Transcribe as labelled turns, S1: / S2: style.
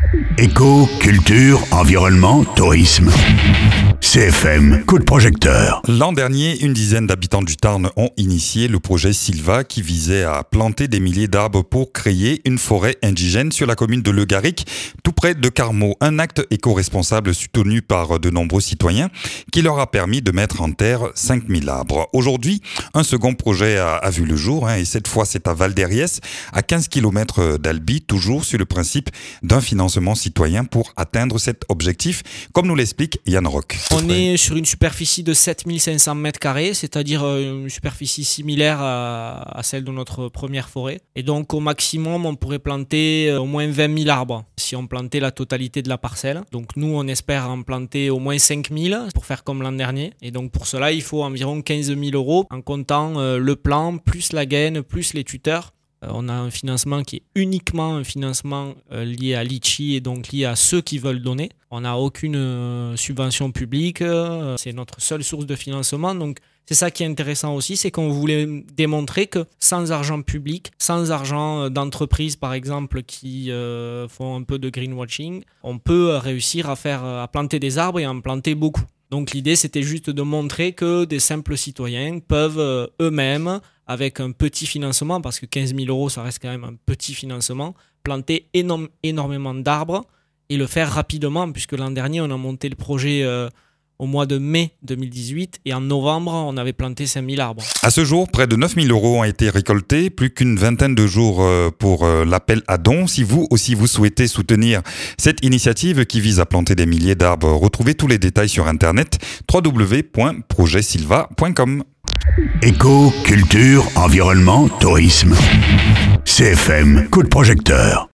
S1: Éco, culture, environnement, tourisme. CFM, coup de projecteur.
S2: L'an dernier, une dizaine d'habitants du Tarn ont initié le projet Sylva qui visait à planter des milliers d'arbres pour créer une forêt indigène sur la commune de Le Garric, tout près de Carmaux. Un acte éco-responsable soutenu par de nombreux citoyens qui leur a permis de mettre en terre 5000 arbres. Aujourd'hui, un second projet a vu le jour et cette fois c'est à Val-d'Hériès, à 15 km d'Albi, toujours sur le principe d'un financement citoyen pour atteindre cet objectif, comme nous l'explique Yann Roch.
S3: On est sur une superficie de 7500 m², c'est-à-dire une superficie similaire à celle de notre première forêt. Et donc au maximum, on pourrait planter au moins 20 000 arbres si on plantait la totalité de la parcelle. Donc nous, on espère en planter au moins 5000 pour faire comme l'an dernier. Et donc pour cela, il faut environ 15 000 € en comptant le plan, plus la gaine, plus les tuteurs. On a un financement qui est uniquement un financement lié à Litchi et donc lié à ceux qui veulent donner. On n'a aucune subvention publique, c'est notre seule source de financement. Donc c'est ça qui est intéressant aussi, c'est qu'on voulait démontrer que sans argent public, sans argent d'entreprises par exemple qui font un peu de greenwashing, on peut réussir à planter des arbres et à en planter beaucoup. Donc l'idée c'était juste de montrer que des simples citoyens peuvent eux-mêmes, avec un petit financement, parce que 15 000 € ça reste quand même un petit financement, planter énormément d'arbres et le faire rapidement, puisque l'an dernier on a monté le projet au mois de mai 2018 et en novembre on avait planté 5000 arbres.
S2: À ce jour, près de 9 000 € ont été récoltés, plus qu'une vingtaine de jours pour l'appel à dons. Si vous aussi vous souhaitez soutenir cette initiative qui vise à planter des milliers d'arbres, retrouvez tous les détails sur internet www.projetsilva.com.
S1: Éco, culture, environnement, tourisme. CFM, coup de projecteur.